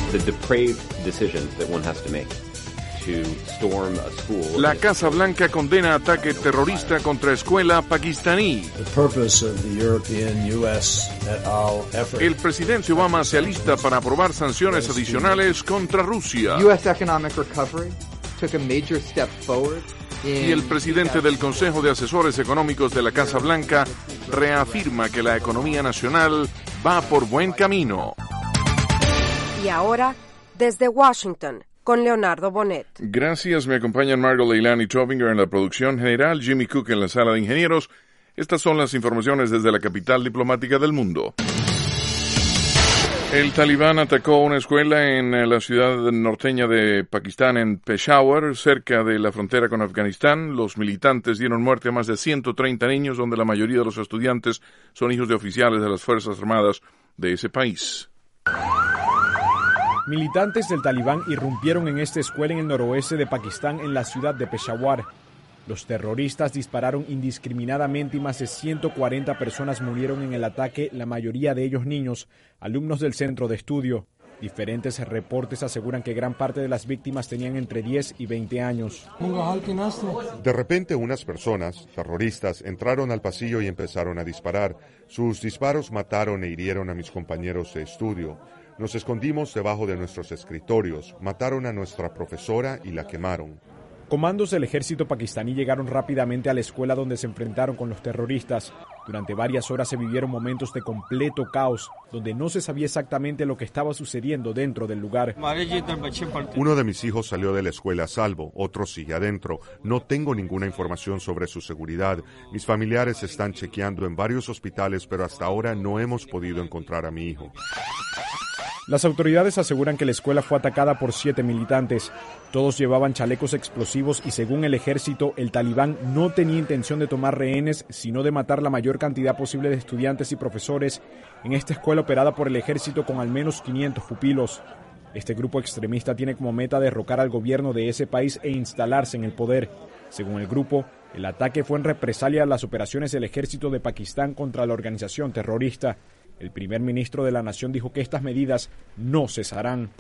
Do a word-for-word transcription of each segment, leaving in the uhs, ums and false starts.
the depraved decision that one has to make. La Casa Blanca condena ataque terrorista contra escuela pakistaní. El presidente Obama se alista para aprobar sanciones adicionales contra Rusia. Y el presidente del Consejo de Asesores Económicos de la Casa Blanca reafirma que la economía nacional va por buen camino. Y ahora, desde Washington, con Leonardo Bonet. Gracias, me acompañan Margot Leilani Tobinger en la producción general, Jimmy Cook en la sala de ingenieros. Estas son las informaciones desde la capital diplomática del mundo. El talibán atacó una escuela en la ciudad norteña de Pakistán, en Peshawar, cerca de la frontera con Afganistán. Los militantes dieron muerte a más de ciento treinta niños, donde la mayoría de los estudiantes son hijos de oficiales de las Fuerzas Armadas de ese país. Militantes del Talibán irrumpieron en esta escuela en el noroeste de Pakistán, en la ciudad de Peshawar. Los terroristas dispararon indiscriminadamente y más de ciento cuarenta personas murieron en el ataque, la mayoría de ellos niños, alumnos del centro de estudio. Diferentes reportes aseguran que gran parte de las víctimas tenían entre diez y veinte años. De repente unas personas, terroristas, entraron al pasillo y empezaron a disparar. Sus disparos mataron e hirieron a mis compañeros de estudio. Nos escondimos debajo de nuestros escritorios, mataron a nuestra profesora y la quemaron. Comandos del ejército pakistaní llegaron rápidamente a la escuela donde se enfrentaron con los terroristas. Durante varias horas se vivieron momentos de completo caos, donde no se sabía exactamente lo que estaba sucediendo dentro del lugar. Uno de mis hijos salió de la escuela a salvo, otro sigue adentro. No tengo ninguna información sobre su seguridad. Mis familiares están chequeando en varios hospitales, pero hasta ahora no hemos podido encontrar a mi hijo. Las autoridades aseguran que la escuela fue atacada por siete militantes. Todos llevaban chalecos explosivos y, según el ejército, el talibán no tenía intención de tomar rehenes, sino de matar la mayor cantidad posible de estudiantes y profesores en esta escuela operada por el ejército con al menos quinientos pupilos. Este grupo extremista tiene como meta derrocar al gobierno de ese país e instalarse en el poder. Según el grupo, el ataque fue en represalia a las operaciones del ejército de Pakistán contra la organización terrorista. El primer ministro de la nación dijo que estas medidas no cesarán.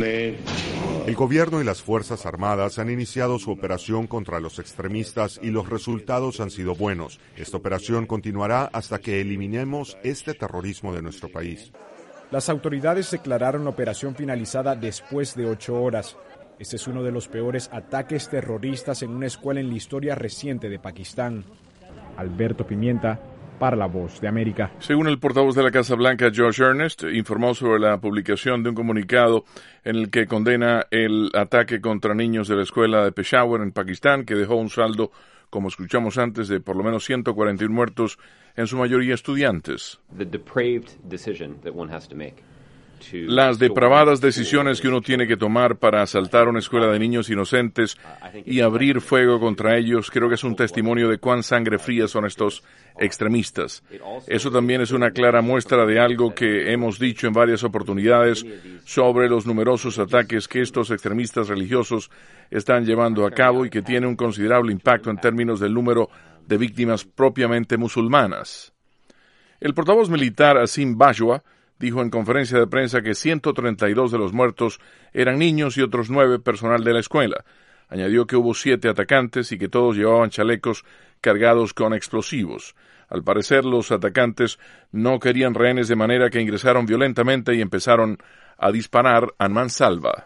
El gobierno y las Fuerzas Armadas han iniciado su operación contra los extremistas y los resultados han sido buenos. Esta operación continuará hasta que eliminemos este terrorismo de nuestro país. Las autoridades declararon la operación finalizada después de ocho horas. Este es uno de los peores ataques terroristas en una escuela en la historia reciente de Pakistán. Alberto Pimienta, para La Voz de América. Según el portavoz de la Casa Blanca, Josh Earnest, informó sobre la publicación de un comunicado en el que condena el ataque contra niños de la escuela de Peshawar en Pakistán, que dejó un saldo, como escuchamos antes, de por lo menos ciento cuarenta y uno muertos, en su mayoría estudiantes. The depraved decision that one has to make. Las depravadas decisiones que uno tiene que tomar para asaltar una escuela de niños inocentes y abrir fuego contra ellos, creo que es un testimonio de cuán sangre fría son estos extremistas. Eso también es una clara muestra de algo que hemos dicho en varias oportunidades sobre los numerosos ataques que estos extremistas religiosos están llevando a cabo y que tiene un considerable impacto en términos del número de víctimas propiamente musulmanas. El portavoz militar Asim Bajwa dijo en conferencia de prensa que ciento treinta y dos de los muertos eran niños y otros nueve personal de la escuela. Añadió que hubo siete atacantes y que todos llevaban chalecos cargados con explosivos. Al parecer, los atacantes no querían rehenes, de manera que ingresaron violentamente y empezaron a disparar a mansalva.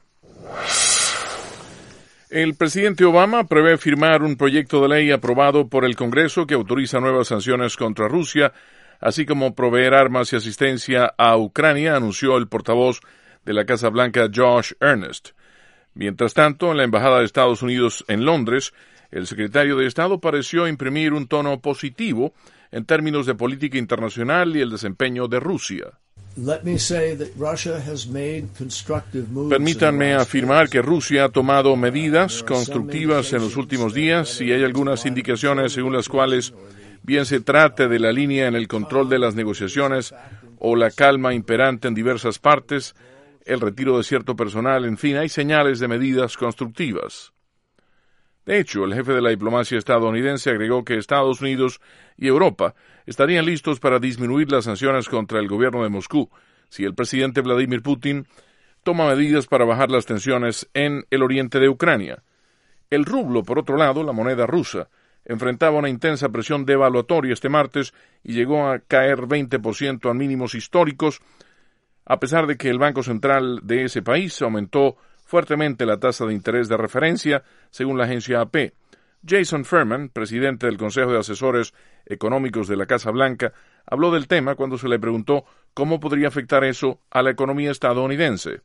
El presidente Obama prevé firmar un proyecto de ley aprobado por el Congreso que autoriza nuevas sanciones contra Rusia, así como proveer armas y asistencia a Ucrania, anunció el portavoz de la Casa Blanca, Josh Earnest. Mientras tanto, en la Embajada de Estados Unidos en Londres, el secretario de Estado pareció imprimir un tono positivo en términos de política internacional y el desempeño de Rusia. Permítanme afirmar que Rusia ha tomado medidas constructivas en los últimos días y hay algunas indicaciones según las cuales, bien se trate de la línea en el control de las negociaciones o la calma imperante en diversas partes, el retiro de cierto personal, en fin, hay señales de medidas constructivas. De hecho, el jefe de la diplomacia estadounidense agregó que Estados Unidos y Europa estarían listos para disminuir las sanciones contra el gobierno de Moscú si el presidente Vladimir Putin toma medidas para bajar las tensiones en el oriente de Ucrania. El rublo, por otro lado, la moneda rusa, enfrentaba una intensa presión devaluatoria este martes y llegó a caer veinte por ciento a mínimos históricos, a pesar de que el Banco Central de ese país aumentó fuertemente la tasa de interés de referencia, según la agencia A P. Jason Furman, presidente del Consejo de Asesores Económicos de la Casa Blanca, habló del tema cuando se le preguntó cómo podría afectar eso a la economía estadounidense.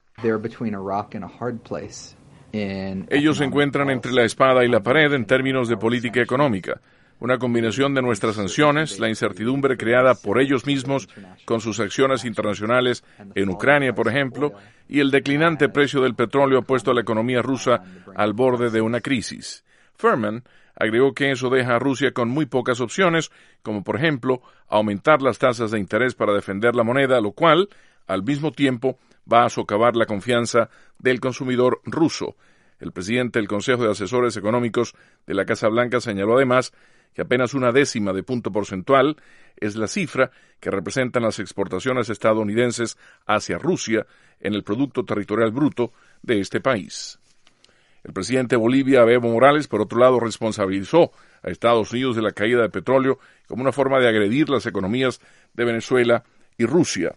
Ellos se encuentran entre la espada y la pared en términos de política económica. Una combinación de nuestras sanciones, la incertidumbre creada por ellos mismos con sus acciones internacionales en Ucrania, por ejemplo, y el declinante precio del petróleo ha puesto a la economía rusa al borde de una crisis. Furman agregó que eso deja a Rusia con muy pocas opciones, como por ejemplo aumentar las tasas de interés para defender la moneda, lo cual, al mismo tiempo, va a socavar la confianza del consumidor ruso. El presidente del Consejo de Asesores Económicos de la Casa Blanca señaló además que apenas una décima de punto porcentual es la cifra que representan las exportaciones estadounidenses hacia Rusia en el Producto Territorial Bruto de este país. El presidente de Bolivia, Evo Morales, por otro lado, responsabilizó a Estados Unidos de la caída de petróleo como una forma de agredir las economías de Venezuela y Rusia.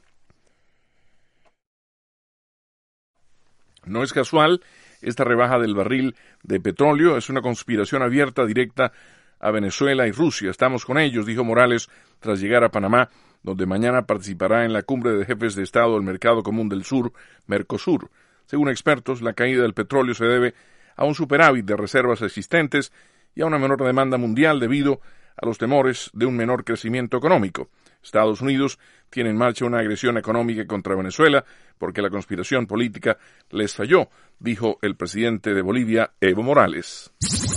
No es casual, esta rebaja del barril de petróleo es una conspiración abierta directa a Venezuela y Rusia. Estamos con ellos, dijo Morales, tras llegar a Panamá, donde mañana participará en la cumbre de jefes de Estado del Mercado Común del Sur, Mercosur. Según expertos, la caída del petróleo se debe a un superávit de reservas existentes y a una menor demanda mundial debido a los temores de un menor crecimiento económico. Estados Unidos tiene en marcha una agresión económica contra Venezuela porque la conspiración política les falló, dijo el presidente de Bolivia, Evo Morales.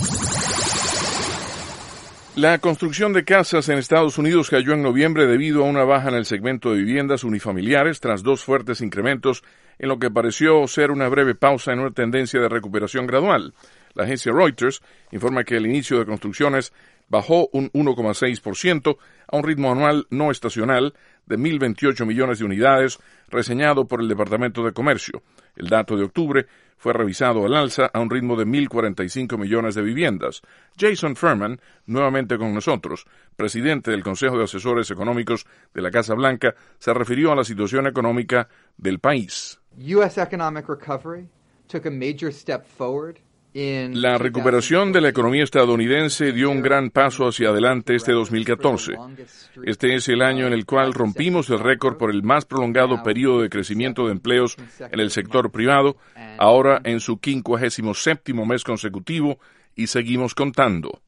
La construcción de casas en Estados Unidos cayó en noviembre debido a una baja en el segmento de viviendas unifamiliares tras dos fuertes incrementos en lo que pareció ser una breve pausa en una tendencia de recuperación gradual. La agencia Reuters informa que el inicio de construcciones bajó un uno coma seis por ciento a un ritmo anual no estacional de mil veintiocho millones de unidades, reseñado por el Departamento de Comercio. El dato de octubre fue revisado al alza a un ritmo de mil cuarenta y cinco millones de viviendas. Jason Furman, nuevamente con nosotros, presidente del Consejo de Asesores Económicos de la Casa Blanca, se refirió a la situación económica del país. U S economic recovery took a major step forward. La recuperación de la economía estadounidense dio un gran paso hacia adelante este dos mil catorce. Este es el año en el cual rompimos el récord por el más prolongado periodo de crecimiento de empleos en el sector privado, ahora en su quincuagésimo séptimo mes consecutivo, y seguimos contando.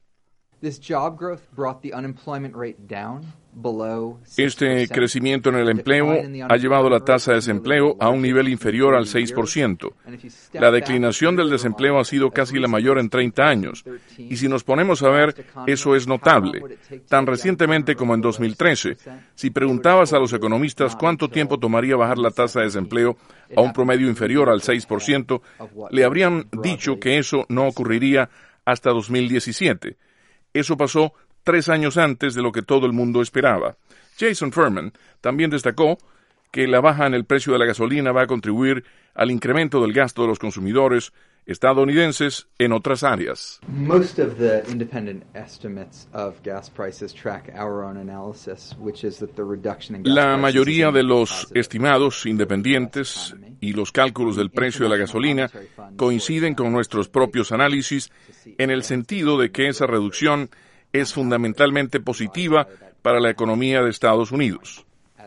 Este crecimiento en el empleo ha llevado la tasa de desempleo a un nivel inferior al seis por ciento. La declinación del desempleo ha sido casi la mayor en treinta años. Y si nos ponemos a ver, eso es notable. Tan recientemente como en dos mil trece, si preguntabas a los economistas cuánto tiempo tomaría bajar la tasa de desempleo a un promedio inferior al seis por ciento, le habrían dicho que eso no ocurriría hasta dos mil diecisiete. Eso pasó tres años antes de lo que todo el mundo esperaba. Jason Furman también destacó que la baja en el precio de la gasolina va a contribuir al incremento del gasto de los consumidores estadounidenses en otras áreas. Most of the independent estimates of gas prices track our own analysis, which is that the reduction in gas La prices mayoría is de los positive. estimados independientes y los cálculos del precio de la gasolina coinciden con nuestros propios análisis en el sentido de que esa reducción es fundamentalmente positiva para la economía de Estados Unidos.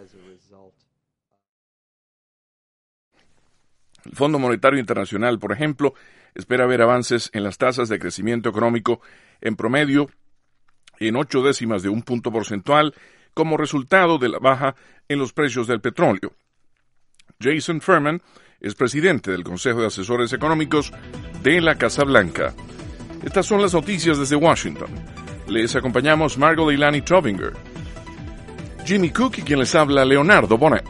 El Fondo Monetario Internacional, por ejemplo, espera ver avances en las tasas de crecimiento económico en promedio en ocho décimas de un punto porcentual como resultado de la baja en los precios del petróleo. Jason Furman es presidente del Consejo de Asesores Económicos de la Casa Blanca. Estas son las noticias desde Washington. Les acompañamos Margot Leilani Trovinger, Jimmy Cook y quien les habla Leonardo Bonet.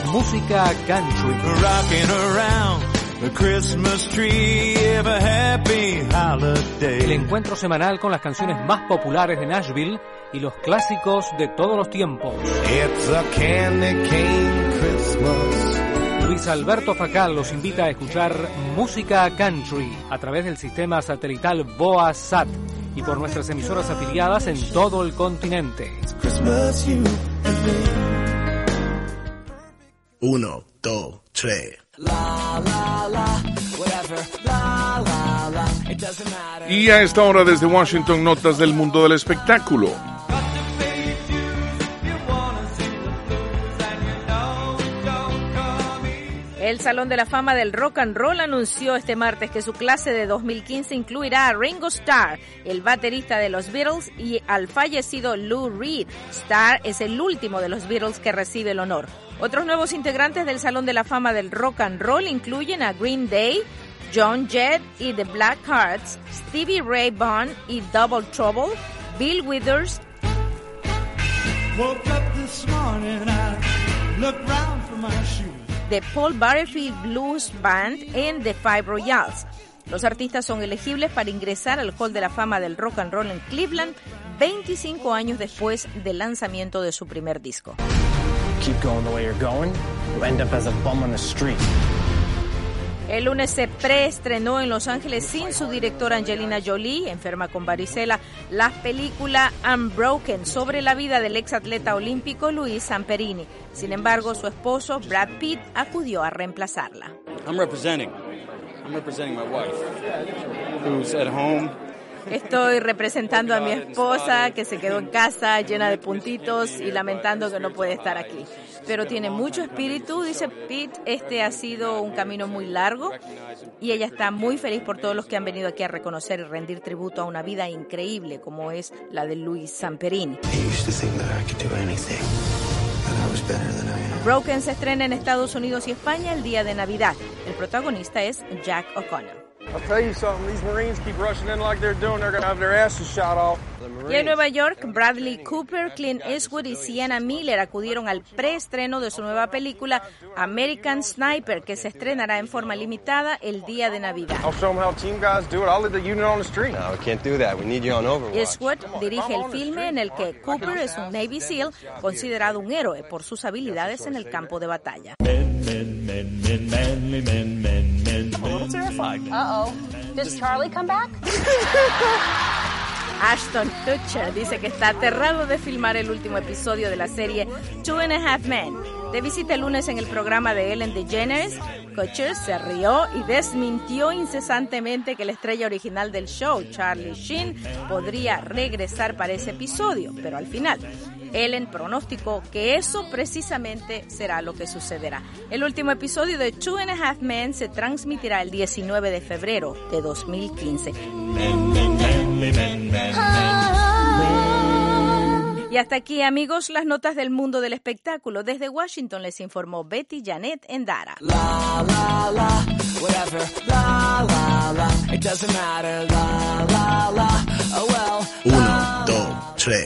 música country. Rocking around the Christmas tree, have a happy holiday. El encuentro semanal con las canciones más populares de Nashville y los clásicos de todos los tiempos. It's a candy cane Christmas. Luis Alberto Facal los invita a escuchar música country a través del sistema satelital BOA-SAT y por nuestras emisoras afiliadas en todo el continente. Uno, dos, tres. Y a esta hora desde Washington, notas del mundo del espectáculo. El Salón de la Fama del Rock and Roll anunció este martes que su clase de dos mil quince incluirá a Ringo Starr, el baterista de los Beatles, y al fallecido Lou Reed. Starr es el último de los Beatles que recibe el honor. Otros nuevos integrantes del Salón de la Fama del Rock and Roll incluyen a Green Day, John Jett y The Blackhearts, Stevie Ray Vaughan y Double Trouble, Bill Withers, Woke up this morning, I looked round for my shoes. The Paul Butterfield Blues Band en The Five Royals. Los artistas son elegibles para ingresar al Hall de la Fama del Rock and Roll en Cleveland veinticinco años después del lanzamiento de su primer disco. Keep going the way you're going, you'll end up as a bum on the street. El lunes se preestrenó en Los Ángeles sin su directora Angelina Jolie, enferma con varicela, la película Unbroken sobre la vida del exatleta olímpico Luis Zamperini. Sin embargo, su esposo Brad Pitt acudió a reemplazarla. I'm representing. I'm representing my wife, who's at home. Estoy representando a mi esposa que se quedó en casa llena de puntitos y lamentando que no puede estar aquí. Pero tiene mucho espíritu, dice Pete. Este ha sido un camino muy largo y ella está muy feliz por todos los que han venido aquí a reconocer y rendir tributo a una vida increíble como es la de Luis Zamperini. Broken se estrena en Estados Unidos y España el día de Navidad. El protagonista es Jack O'Connor. I'll tell you something, these Marines keep rushing in like they're doing, they're going to have their asses shot off. Y en Nueva York, Bradley Cooper, Clint Eastwood y Sienna Miller acudieron al preestreno de su nueva película American Sniper, que se estrenará en forma limitada el día de Navidad. I'll show them how team guys do it. I'll leave the unit on the street. No, we can't do that. We need you on Overwatch. Eastwood dirige el filme en el que Cooper es un Navy SEAL considerado un héroe por sus habilidades en el campo de batalla. Men, men, men, men, manly men, men, men, I'm a little terrified. Uh-oh. Does Charlie come back? Ashton Kutcher dice que está aterrado de filmar el último episodio de la serie Two and a Half Men. De visita el lunes en el programa de Ellen DeGeneres, Kutcher se rió y desmintió incesantemente que la estrella original del show, Charlie Sheen, podría regresar para ese episodio, pero al final Ellen pronosticó que eso precisamente será lo que sucederá. El último episodio de Two and a Half Men se transmitirá el diecinueve de febrero de dos mil quince. Y hasta aquí, amigos, las notas del mundo del espectáculo. Desde Washington les informó Betty Janet Endara. La, la, la, whatever, la, la, la, it doesn't matter, la, la, la, oh well. Uno, dos, tres.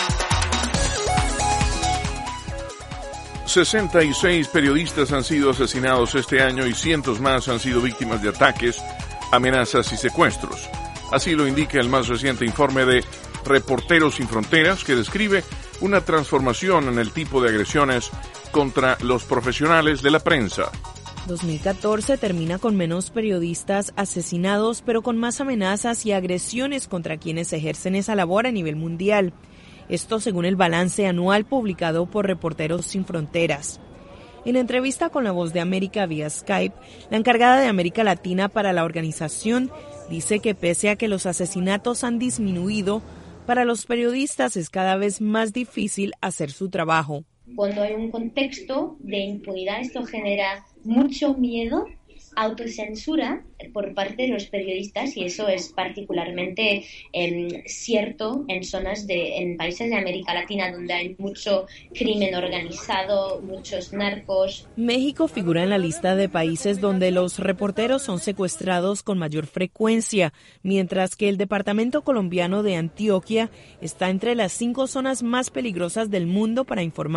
sesenta y seis periodistas han sido asesinados este año y cientos más han sido víctimas de ataques, amenazas y secuestros. Así lo indica el más reciente informe de Reporteros Sin Fronteras, que describe una transformación en el tipo de agresiones contra los profesionales de la prensa. dos mil catorce termina con menos periodistas asesinados, pero con más amenazas y agresiones contra quienes ejercen esa labor a nivel mundial. Esto según el balance anual publicado por Reporteros Sin Fronteras. En entrevista con La Voz de América vía Skype, la encargada de América Latina para la organización dice que pese a que los asesinatos han disminuido, para los periodistas es cada vez más difícil hacer su trabajo. Cuando hay un contexto de impunidad, esto genera mucho miedo, autocensura por parte de los periodistas, y eso es particularmente eh, cierto en zonas de, en países de América Latina donde hay mucho crimen organizado, muchos narcos. México figura en la lista de países donde los reporteros son secuestrados con mayor frecuencia, mientras que el departamento colombiano de Antioquia está entre las cinco zonas más peligrosas del mundo para informar.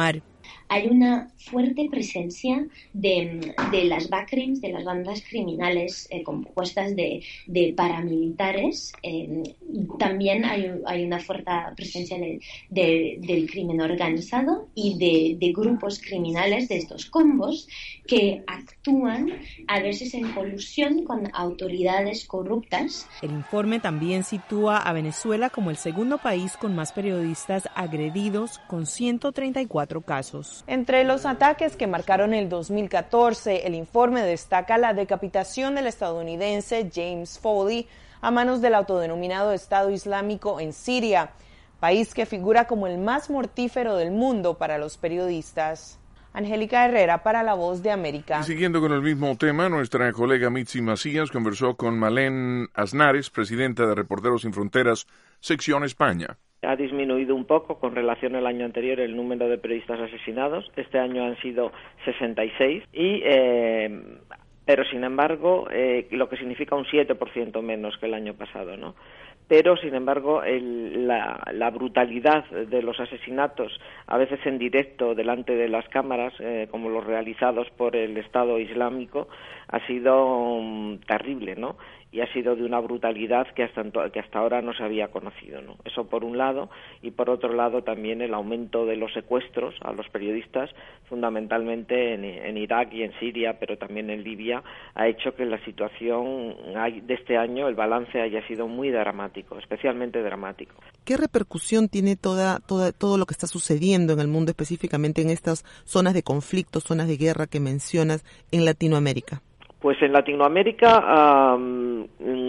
hay una fuerte presencia de, de las backcrims, de las bandas criminales eh, compuestas de, de paramilitares. Eh, también hay, hay una fuerte presencia de, de, del crimen organizado y de, de grupos criminales, de estos combos, que actúan a veces en colusión con autoridades corruptas. El informe también sitúa a Venezuela como el segundo país con más periodistas agredidos, con ciento treinta y cuatro casos. Entre los ataques que marcaron el dos mil catorce, el informe destaca la decapitación del estadounidense James Foley a manos del autodenominado Estado Islámico en Siria, país que figura como el más mortífero del mundo para los periodistas. Angélica Herrera para La Voz de América. Y siguiendo con el mismo tema, nuestra colega Mitzi Macías conversó con Malén Aznares, presidenta de Reporteros Sin Fronteras, sección España. Ha disminuido un poco con relación al año anterior el número de periodistas asesinados. Este año han sido sesenta y seis y... Eh, pero sin embargo, eh, lo que significa un siete por ciento menos que el año pasado, ¿no? Pero, sin embargo, el, la, la brutalidad de los asesinatos, a veces en directo delante de las cámaras, eh, como los realizados por el Estado Islámico, ha sido um, terrible, ¿no? Y ha sido de una brutalidad que hasta, que hasta ahora no se había conocido, ¿no? Eso por un lado, y por otro lado también el aumento de los secuestros a los periodistas, fundamentalmente en, en Irak y en Siria, pero también en Libia, ha hecho que la situación de este año, el balance haya sido muy dramático, especialmente dramático. ¿Qué repercusión tiene toda, toda, todo lo que está sucediendo en el mundo, específicamente en estas zonas de conflicto, zonas de guerra que mencionas en Latinoamérica? Pues en Latinoamérica, um,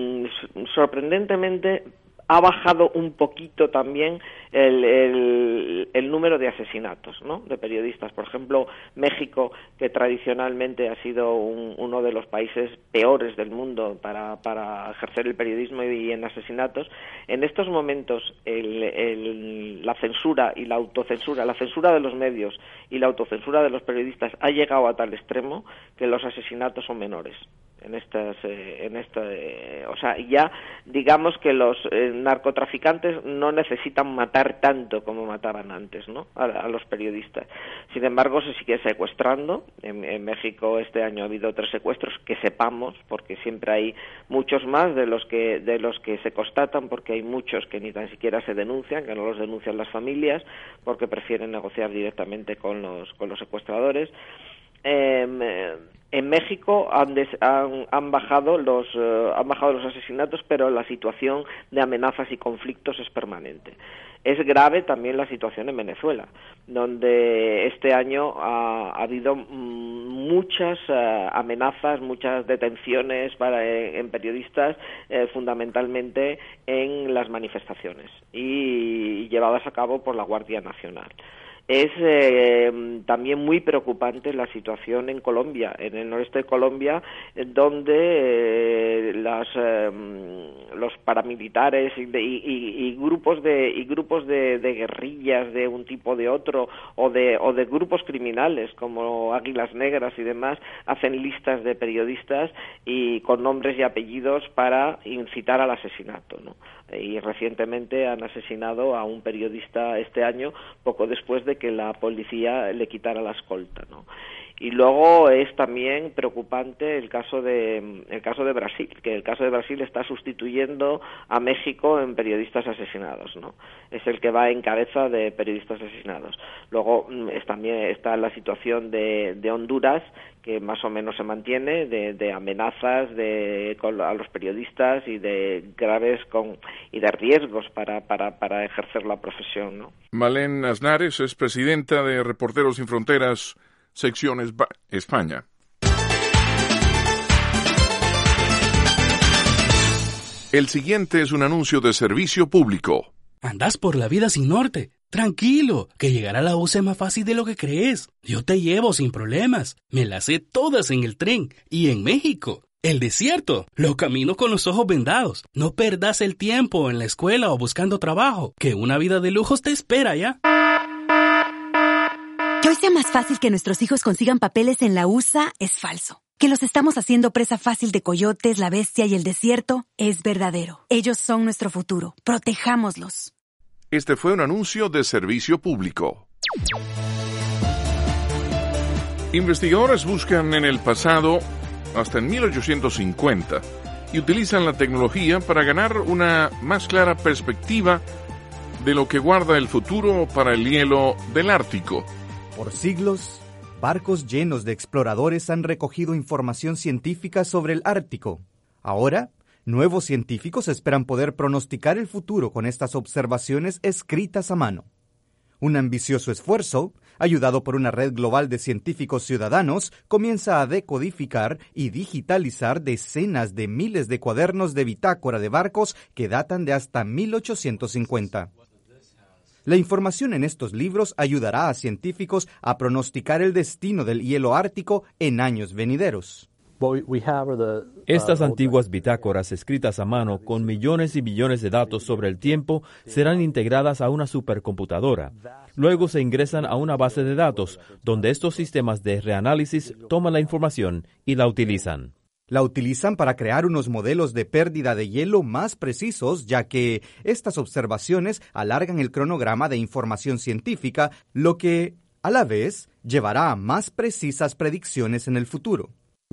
sorprendentemente, ha bajado un poquito también el, el, el número de asesinatos, ¿no?, de periodistas. Por ejemplo, México, que tradicionalmente ha sido un, uno de los países peores del mundo para, para ejercer el periodismo y en asesinatos, en estos momentos el, el, la censura y la autocensura, la censura de los medios y la autocensura de los periodistas ha llegado a tal extremo que los asesinatos son menores. En estas, eh, en esta, eh, o sea, ya digamos que los eh, narcotraficantes no necesitan matar tanto como mataban antes, ¿no?, a, a los periodistas. Sin embargo, se sigue secuestrando. En, en México este año ha habido tres secuestros que sepamos, porque siempre hay muchos más de los que de los que se constatan, porque hay muchos que ni tan siquiera se denuncian, que no los denuncian las familias, porque prefieren negociar directamente con los con los secuestradores. Eh, en México han, des, han, han bajado los uh, han bajado los asesinatos, pero la situación de amenazas y conflictos es permanente. Es grave también la situación en Venezuela, donde este año ha, ha habido muchas uh, amenazas, muchas detenciones para, eh, en periodistas, eh, fundamentalmente en las manifestaciones y, y llevadas a cabo por la Guardia Nacional. Es eh, también muy preocupante la situación en Colombia, en el noreste de Colombia, donde eh, las, eh, los paramilitares y, de, y, y grupos de y grupos de, de guerrillas de un tipo o de otro, o de o de grupos criminales como Águilas Negras y demás, hacen listas de periodistas y con nombres y apellidos para incitar al asesinato, ¿no? Y recientemente han asesinado a un periodista este año, poco después de que la policía le quitara la escolta, ¿no? Y luego es también preocupante el caso de el caso de Brasil, que el caso de Brasil está sustituyendo a México en periodistas asesinados, ¿no? Es el que va en cabeza de periodistas asesinados. Luego es, también está la situación de, de Honduras, que más o menos se mantiene, de, de amenazas de con, a los periodistas y de graves con y de riesgos para para para ejercer la profesión, ¿no? Malén Aznares es presidenta de Reporteros Sin Fronteras, sección España. El siguiente es un anuncio de servicio público. Andás por la vida sin norte. Tranquilo, que llegar a la U C es más fácil de lo que crees. Yo te llevo sin problemas. Me las sé todas en el tren y en México. El desierto, los caminos con los ojos vendados. No perdas el tiempo en la escuela o buscando trabajo, que una vida de lujos te espera ya. Que hoy sea más fácil que nuestros hijos consigan papeles en la U S A es falso. Que los estamos haciendo presa fácil de coyotes, la bestia y el desierto es verdadero. Ellos son nuestro futuro. Protejámoslos. Este fue un anuncio de servicio público. Investigadores buscan en el pasado hasta en mil ochocientos cincuenta y utilizan la tecnología para ganar una más clara perspectiva de lo que guarda el futuro para el hielo del Ártico. Por siglos, barcos llenos de exploradores han recogido información científica sobre el Ártico. Ahora, nuevos científicos esperan poder pronosticar el futuro con estas observaciones escritas a mano. Un ambicioso esfuerzo, ayudado por una red global de científicos ciudadanos, comienza a decodificar y digitalizar decenas de miles de cuadernos de bitácora de barcos que datan de hasta mil ochocientos cincuenta. La información en estos libros ayudará a científicos a pronosticar el destino del hielo ártico en años venideros. Estas antiguas bitácoras escritas a mano con millones y millones de datos sobre el tiempo serán integradas a una supercomputadora. Luego se ingresan a una base de datos, donde estos sistemas de reanálisis toman la información y la utilizan. La utilizan para crear unos modelos de pérdida de hielo más precisos, ya que estas observaciones alargan el cronograma de información científica, lo que, a la vez, llevará a más precisas predicciones en el futuro.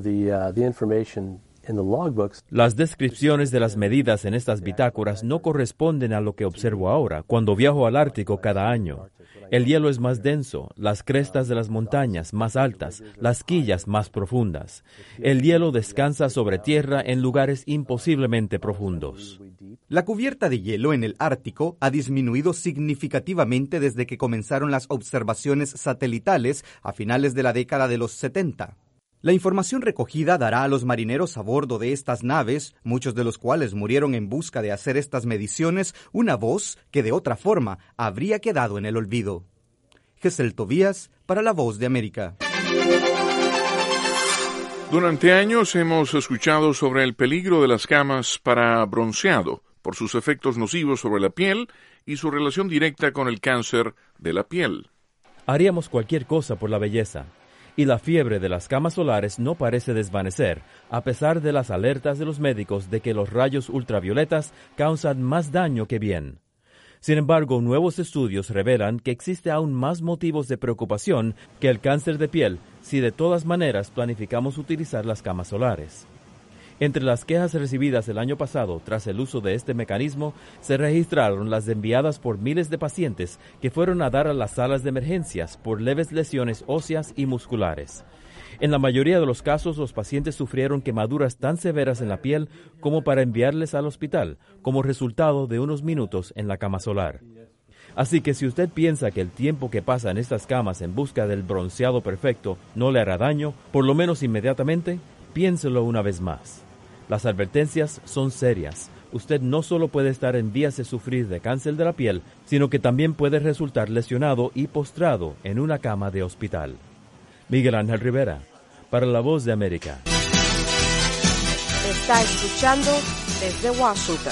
Las descripciones de las medidas en estas bitácoras no corresponden a lo que observo ahora, cuando viajo al Ártico cada año. El hielo es más denso, las crestas de las montañas más altas, las quillas más profundas. El hielo descansa sobre tierra en lugares imposiblemente profundos. La cubierta de hielo en el Ártico ha disminuido significativamente desde que comenzaron las observaciones satelitales a finales de la década de los setenta. La información recogida dará a los marineros a bordo de estas naves, muchos de los cuales murieron en busca de hacer estas mediciones, una voz que de otra forma habría quedado en el olvido. Gesell Tobías para La Voz de América. Durante años hemos escuchado sobre el peligro de las camas para bronceado, por sus efectos nocivos sobre la piel y su relación directa con el cáncer de la piel. Haríamos cualquier cosa por la belleza. Y la fiebre de las camas solares no parece desvanecer, a pesar de las alertas de los médicos de que los rayos ultravioletas causan más daño que bien. Sin embargo, nuevos estudios revelan que existe aún más motivos de preocupación que el cáncer de piel si de todas maneras planificamos utilizar las camas solares. Entre las quejas recibidas el año pasado tras el uso de este mecanismo, se registraron las enviadas por miles de pacientes que fueron a dar a las salas de emergencias por leves lesiones óseas y musculares. En la mayoría de los casos, los pacientes sufrieron quemaduras tan severas en la piel como para enviarles al hospital, como resultado de unos minutos en la cama solar. Así que si usted piensa que el tiempo que pasa en estas camas en busca del bronceado perfecto no le hará daño, por lo menos inmediatamente, piénselo una vez más. Las advertencias son serias. Usted no solo puede estar en vías de sufrir de cáncer de la piel, sino que también puede resultar lesionado y postrado en una cama de hospital. Miguel Ángel Rivera, para La Voz de América. Está escuchando desde Washington.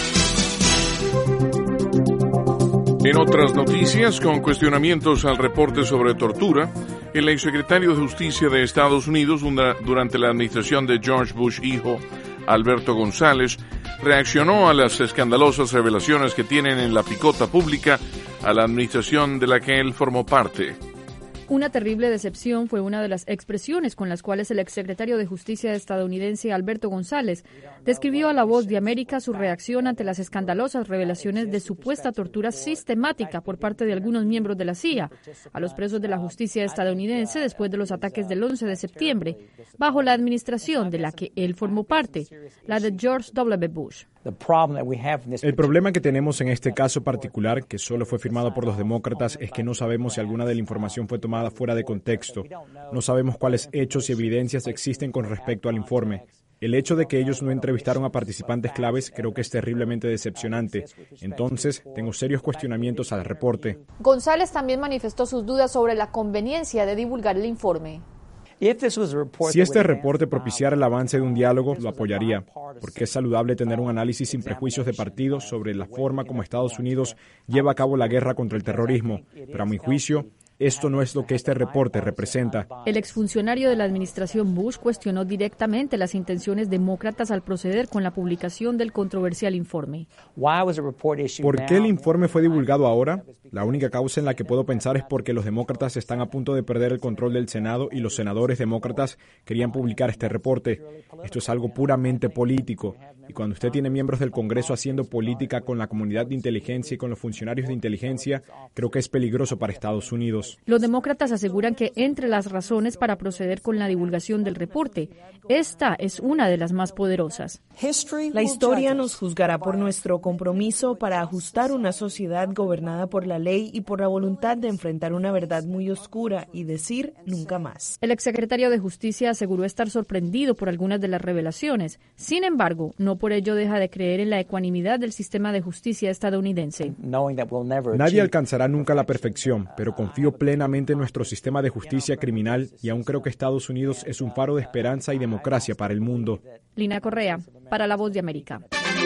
En otras noticias, con cuestionamientos al reporte sobre tortura, el exsecretario de Justicia de Estados Unidos durante la administración de George Bush hijo, Alberto González, reaccionó a las escandalosas revelaciones que tienen en la picota pública a la administración de la que él formó parte. Una terrible decepción fue una de las expresiones con las cuales el exsecretario de Justicia estadounidense Alberto González describió a La Voz de América su reacción ante las escandalosas revelaciones de supuesta tortura sistemática por parte de algunos miembros de la C I A a los presos de la justicia estadounidense después de los ataques del once de septiembre, bajo la administración de la que él formó parte, la de George W. Bush. El problema que tenemos en este caso particular, que solo fue firmado por los demócratas, es que no sabemos si alguna de la información fue tomada fuera de contexto. No sabemos cuáles hechos y evidencias existen con respecto al informe. El hecho de que ellos no entrevistaron a participantes claves creo que es terriblemente decepcionante. Entonces, tengo serios cuestionamientos al reporte. González también manifestó sus dudas sobre la conveniencia de divulgar el informe. Si este reporte propiciara el avance de un diálogo, lo apoyaría, porque es saludable tener un análisis sin prejuicios de partido sobre la forma como Estados Unidos lleva a cabo la guerra contra el terrorismo, pero a mi juicio, Esto no es lo que este reporte representa. El exfuncionario de la administración Bush cuestionó directamente las intenciones demócratas al proceder con la publicación del controversial informe. ¿Por qué el informe fue divulgado ahora? La única causa en la que puedo pensar es porque los demócratas están a punto de perder el control del Senado y los senadores demócratas querían publicar este reporte. Esto es algo puramente político. Y cuando usted tiene miembros del Congreso haciendo política con la comunidad de inteligencia y con los funcionarios de inteligencia, creo que es peligroso para Estados Unidos. Los demócratas aseguran que entre las razones para proceder con la divulgación del reporte, esta es una de las más poderosas. La historia nos juzgará por nuestro compromiso para ajustar una sociedad gobernada por la ley y por la voluntad de enfrentar una verdad muy oscura y decir nunca más. El exsecretario de Justicia aseguró estar sorprendido por algunas de las revelaciones. Sin embargo, no por ello deja de creer en la ecuanimidad del sistema de justicia estadounidense. Nadie alcanzará nunca la perfección, pero confío plenamente en nuestro sistema de justicia criminal y aún creo que Estados Unidos es un faro de esperanza y democracia para el mundo. Lina Correa, para La Voz de América.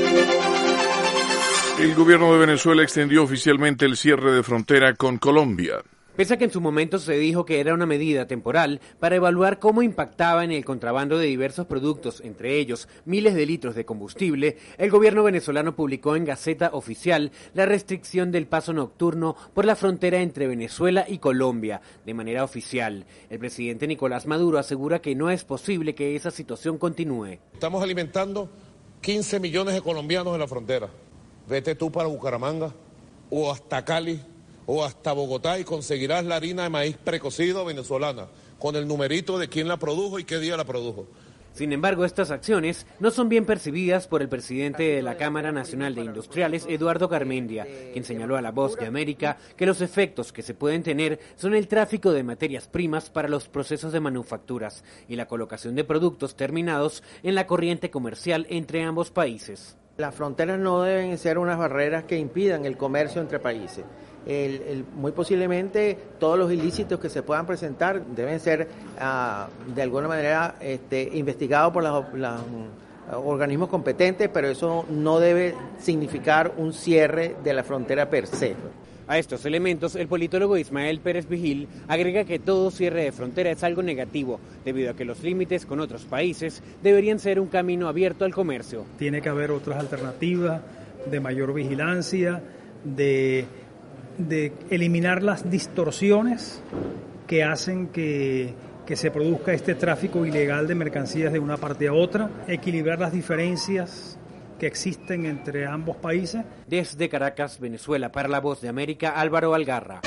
El gobierno de Venezuela extendió oficialmente el cierre de frontera con Colombia. Pese a que en su momento se dijo que era una medida temporal para evaluar cómo impactaba en el contrabando de diversos productos, entre ellos miles de litros de combustible, el gobierno venezolano publicó en Gaceta Oficial la restricción del paso nocturno por la frontera entre Venezuela y Colombia, de manera oficial. El presidente Nicolás Maduro asegura que no es posible que esa situación continúe. Estamos alimentando quince millones de colombianos en la frontera. Vete tú para Bucaramanga o hasta Cali o hasta Bogotá y conseguirás la harina de maíz precocido venezolana, con el numerito de quién la produjo y qué día la produjo. Sin embargo, estas acciones no son bien percibidas por el presidente de la Cámara Nacional de Industriales, Eduardo Garmendia, quien señaló a La Voz de América que los efectos que se pueden tener son el tráfico de materias primas para los procesos de manufacturas y la colocación de productos terminados en la corriente comercial entre ambos países. Las fronteras no deben ser unas barreras que impidan el comercio entre países. El, el, muy posiblemente todos los ilícitos que se puedan presentar deben ser uh, de alguna manera este, investigados por los uh, organismos competentes, pero eso no debe significar un cierre de la frontera per se. A estos elementos, el politólogo Ismael Pérez Vigil agrega que todo cierre de frontera es algo negativo, debido a que los límites con otros países deberían ser un camino abierto al comercio. Tiene que haber otras alternativas de mayor vigilancia, de, de eliminar las distorsiones que hacen que, que se produzca este tráfico ilegal de mercancías de una parte a otra, equilibrar las diferencias que existen entre ambos países. Desde Caracas, Venezuela, para La Voz de América, Álvaro Algarra.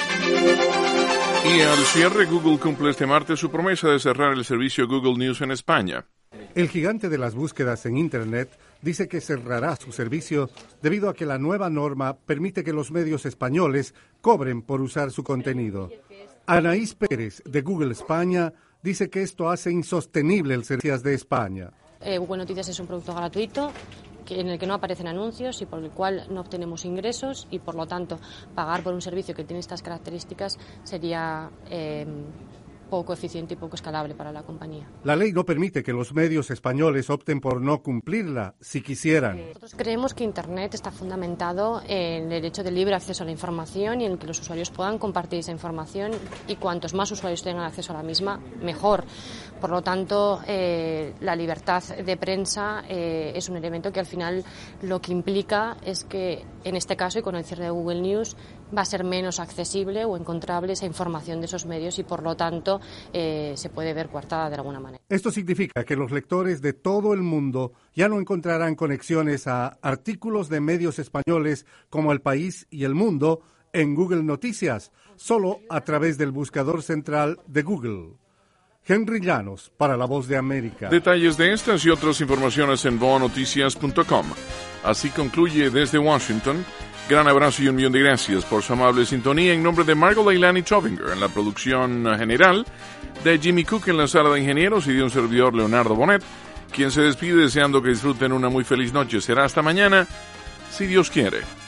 Y al cierre, Google cumple este martes su promesa de cerrar el servicio Google News en España. El gigante de las búsquedas en Internet dice que cerrará su servicio debido a que la nueva norma permite que los medios españoles cobren por usar su contenido. Anaís Pérez, de Google España, dice que esto hace insostenible el servicio de España. Eh, Google Noticias es un producto gratuito que, en el que no aparecen anuncios y por el cual no obtenemos ingresos y por lo tanto pagar por un servicio que tiene estas características sería eh, poco eficiente y poco escalable para la compañía. La ley no permite que los medios españoles opten por no cumplirla si quisieran. Nosotros creemos que Internet está fundamentado en el derecho de libre acceso a la información y en que los usuarios puedan compartir esa información y cuantos más usuarios tengan acceso a la misma, mejor. Por lo tanto, eh, la libertad de prensa eh, es un elemento que al final lo que implica es que en este caso y con el cierre de Google News va a ser menos accesible o encontrable esa información de esos medios y por lo tanto eh, se puede ver coartada de alguna manera. Esto significa que los lectores de todo el mundo ya no encontrarán conexiones a artículos de medios españoles como El País y El Mundo en Google Noticias, solo a través del buscador central de Google. Henry Llanos, para La Voz de América. Detalles de estas y otras informaciones en boa noticias punto com. Así concluye desde Washington. Gran abrazo y un millón de gracias por su amable sintonía. En nombre de Margot Leilani Chovinger en la producción general, de Jimmy Cook en la sala de ingenieros y de un servidor Leonardo Bonet, quien se despide deseando que disfruten una muy feliz noche. Será hasta mañana, si Dios quiere.